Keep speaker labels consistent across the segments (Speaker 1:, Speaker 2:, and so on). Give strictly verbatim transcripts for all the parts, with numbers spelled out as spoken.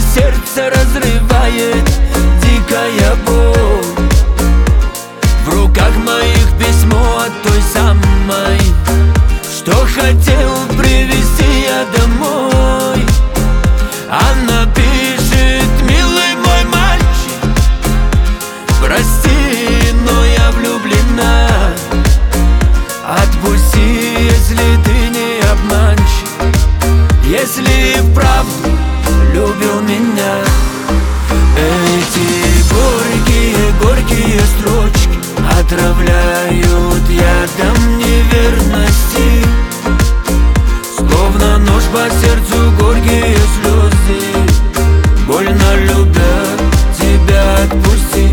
Speaker 1: сердце разрывает дикая боль. В руках моих письмо от той самой, что хотел привезти я домой. Она пишет: милый мой мальчик, прости, но я влюблена. Отпусти, если ты не обманщик, если и вправду любил меня. Эти горькие, горькие строчки отравляют ядом неверности, словно нож по сердцу, горькие слезы. Больно любя тебя, отпусти.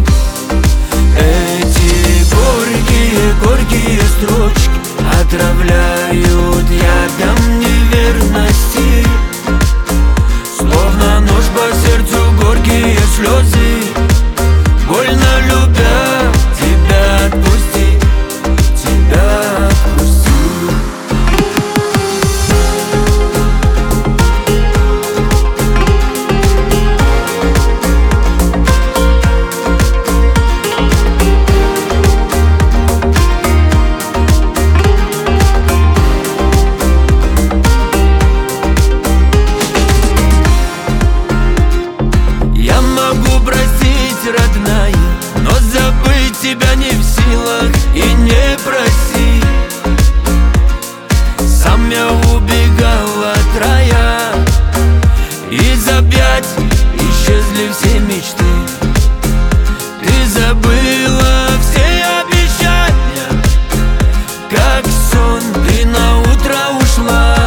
Speaker 1: Эти горькие, горькие строчки отравляют ядом неверности, словно нож по сердцу, горькие слезы. Больно любя тебя, отпусти, тебя отпусти. Я могу простить, родная, но забыть тебя не в силах и не проси. Сам я убегал от рая, из объятий исчезли все мечты. Ты забыла все обещания, как сон ты на утро ушла,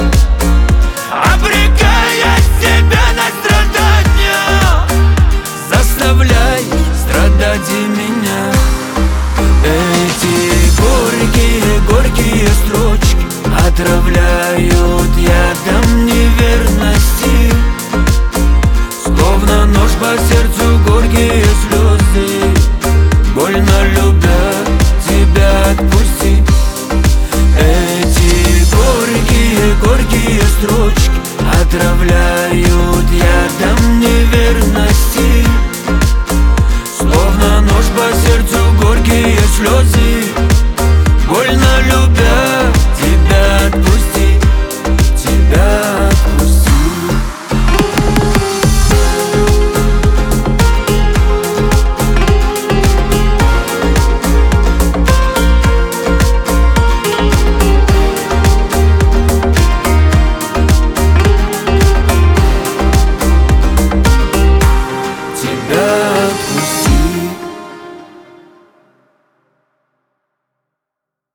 Speaker 1: обрекая себя на страдания, заставляешь страдать и меня. Эти горькие, горькие строчки отравляют